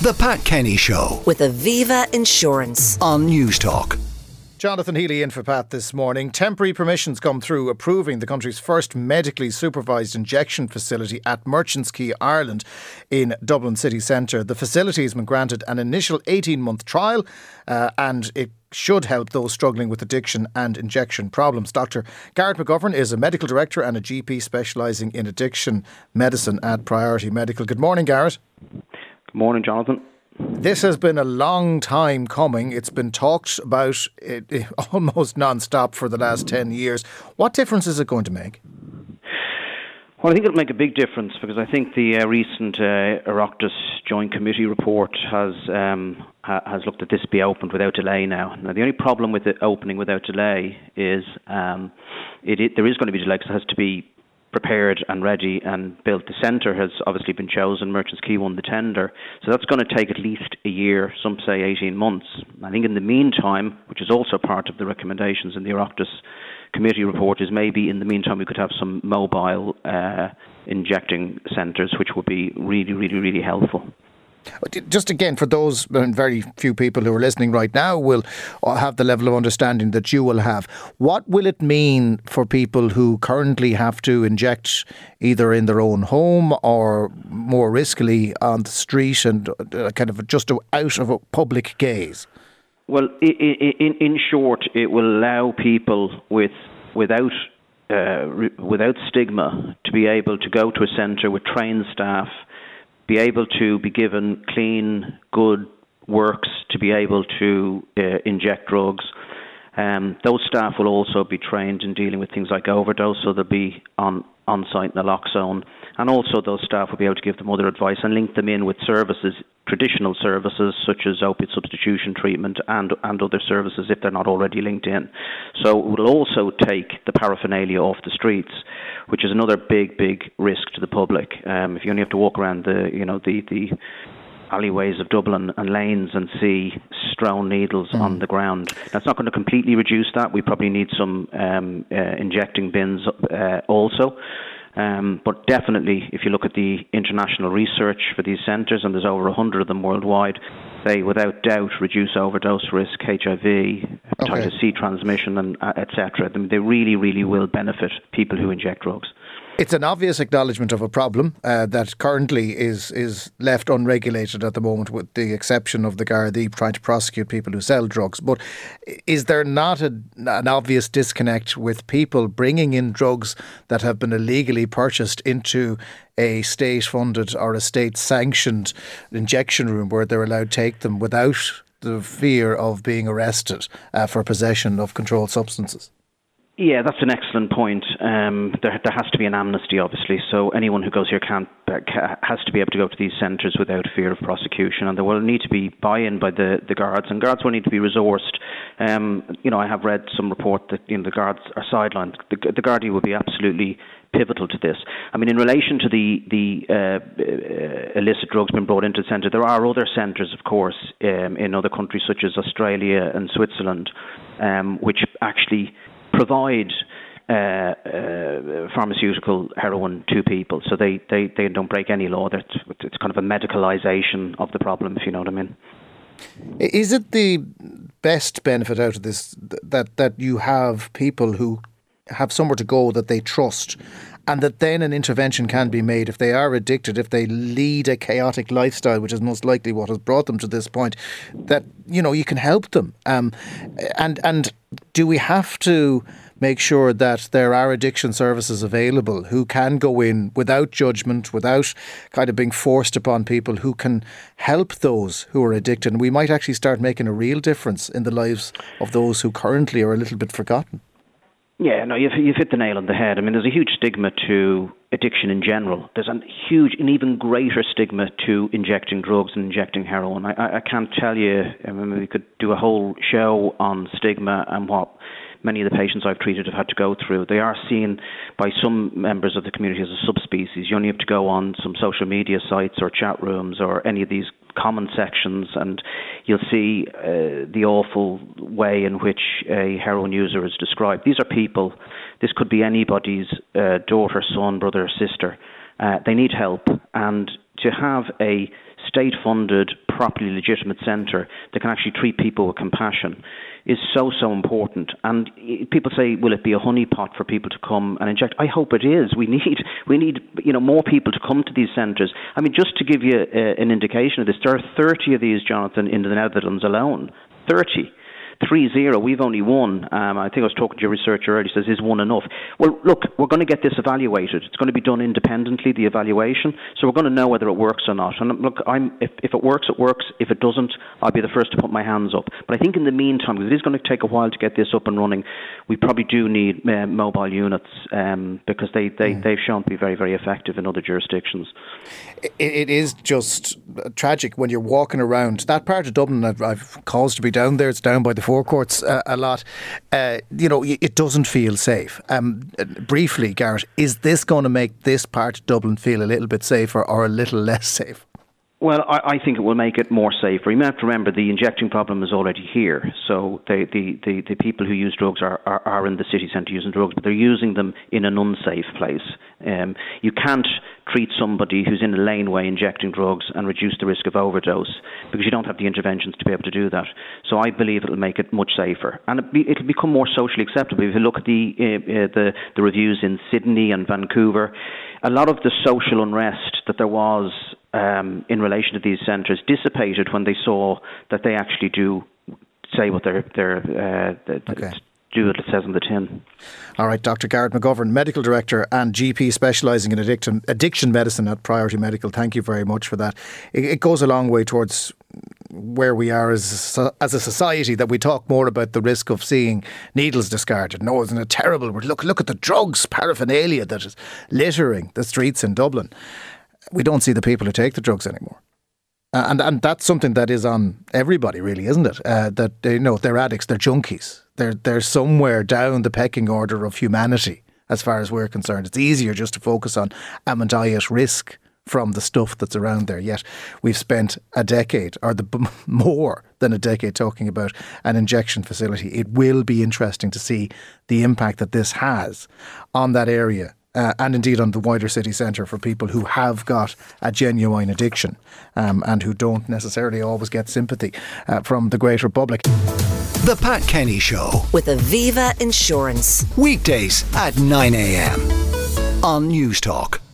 The Pat Kenny Show with Aviva Insurance on News Talk. Jonathan Healy in for Pat this morning. Temporary permissions come through approving the country's first medically supervised injection facility at Merchants Quay, Ireland in Dublin city centre. The facility has been granted an initial 18-month trial and it should help those struggling with addiction and injection problems. Dr. Garrett McGovern is a medical director and a GP specialising in addiction medicine at Priority Medical. Good morning, Garrett. Good morning, Jonathan. This has been a long time coming. It's been talked about almost non-stop for the last 10 years. What difference is it going to make? Well, I think it'll make a big difference because I think the recent Oireachtas Joint Committee report has looked at this be opened without delay now. Now, the only problem with it opening without delay is there is going to be delay because it has to be prepared and ready and built. The centre has obviously been chosen. Merchants Quay won the tender. So that's going to take at least a year, some say 18 months. I think in the meantime, which is also part of the recommendations in the Oireachtas Committee report, is maybe in the meantime we could have some mobile injecting centres, which would be really, really, really helpful. Just again, for those very few people who are listening right now will have the level of understanding that you will have. What will it mean for people who currently have to inject either in their own home or more riskily on the street and kind of just out of a public gaze? Well, in short, it will allow people without stigma to be able to go to a centre with trained staff, be able to be given clean, good works to be able to inject drugs. Those staff will also be trained in dealing with things like overdose, so they'll be on-site naloxone. And also those staff will be able to give them other advice and link them in with services, traditional services such as opiate substitution treatment and other services if they're not already linked in. So it will also take the paraphernalia off the streets, which is another big, big risk to the public. If you only have to walk around the alleyways of Dublin and lanes and see strewn needles on the ground. That's not going to completely reduce that. We probably need some injecting bins also. But definitely, if you look at the international research for these centres, and there's over 100 of them worldwide, they without doubt reduce overdose risk, HIV, hepatitis C transmission, and etc. They really, really will benefit people who inject drugs. It's an obvious acknowledgement of a problem that currently is left unregulated at the moment, with the exception of the Gardaí trying to prosecute people who sell drugs. But is there not an obvious disconnect with people bringing in drugs that have been illegally purchased into a state-funded or a state-sanctioned injection room where they're allowed to take them without the fear of being arrested for possession of controlled substances? Yeah, that's an excellent point. There has to be an amnesty, obviously, so anyone who goes here has to be able to go to these centres without fear of prosecution, and there will need to be buy-in by the guards, and guards will need to be resourced. I have read some report that the guards are sidelined. The Gardaí will be absolutely pivotal to this. I mean, in relation to the illicit drugs being brought into the centre, there are other centres, of course, in other countries such as Australia and Switzerland, which actually provide pharmaceutical heroin to people, so they don't break any law. It's kind of a medicalisation of the problem, if you know what I mean. Is it the best benefit out of this that you have people who have somewhere to go that they trust, and that then an intervention can be made if they are addicted, if they lead a chaotic lifestyle, which is most likely what has brought them to this point, that you can help them? And do we have to make sure that there are addiction services available who can go in without judgment, without kind of being forced upon people, who can help those who are addicted? And we might actually start making a real difference in the lives of those who currently are a little bit forgotten. Yeah, no, you've hit the nail on the head. I mean, there's a huge stigma to addiction in general. There's an even greater stigma to injecting drugs and injecting heroin. I can't tell you, I mean, we could do a whole show on stigma and what many of the patients I've treated have had to go through. They are seen by some members of the community as a subspecies. You only have to go on some social media sites or chat rooms or any of these comment sections and you'll see the awful way in which a heroin user is described. These are people, this could be anybody's daughter, son, brother or sister. They need help, and to have a state-funded, properly legitimate centre that can actually treat people with compassion is so important. And people say, will it be a honeypot for people to come and inject? I hope it is. We need more people to come to these centres. I mean, just to give you an indication of this, there are 30 of these, Jonathan, in the Netherlands alone. 30. 3-0, we've only one. I think I was talking to your researcher earlier, he says, is one enough? Well, look, we're going to get this evaluated. It's going to be done independently, the evaluation, so we're going to know whether it works or not. And look, if it works, it works. If it doesn't, I'll be the first to put my hands up. But I think in the meantime, because it is going to take a while to get this up and running, we probably do need mobile units because they've shown to be very, very effective in other jurisdictions. It is just tragic when you're walking around that part of Dublin. I've caused to be down there. It's down by the forecourts a lot. It doesn't feel safe. Briefly, Garrett, is this going to make this part of Dublin feel a little bit safer or a little less safe? Well, I think it will make it more safer. You have to remember the injecting problem is already here. So the people who use drugs are in the city centre using drugs, but they're using them in an unsafe place. You can't treat somebody who's in a laneway injecting drugs and reduce the risk of overdose because you don't have the interventions to be able to do that. So I believe it'll make it much safer, and it'll become more socially acceptable. If you look at the reviews in Sydney and Vancouver, a lot of the social unrest that there was in relation to these centres dissipated when they saw that they actually do say what they're do what it says on the tin. All right, Dr. Garrett McGovern, Medical Director and GP specialising in addiction medicine at Priority Medical. Thank you very much for that. It goes a long way towards where we are as a society, that we talk more about the risk of seeing needles discarded. No, isn't it terrible? Look at the drugs paraphernalia that is littering the streets in Dublin. We don't see the people who take the drugs anymore. And that's something that is on everybody, really, isn't it? That they're addicts, they're junkies. They're somewhere down the pecking order of humanity, as far as we're concerned. It's easier just to focus on, am I at risk from the stuff that's around there? Yet we've spent a decade, or more than a decade, talking about an injection facility. It will be interesting to see the impact that this has on that area. And indeed on the wider city centre for people who have got a genuine addiction and who don't necessarily always get sympathy from the greater public. The Pat Kenny Show with Aviva Insurance. Weekdays at 9 a.m. on News Talk.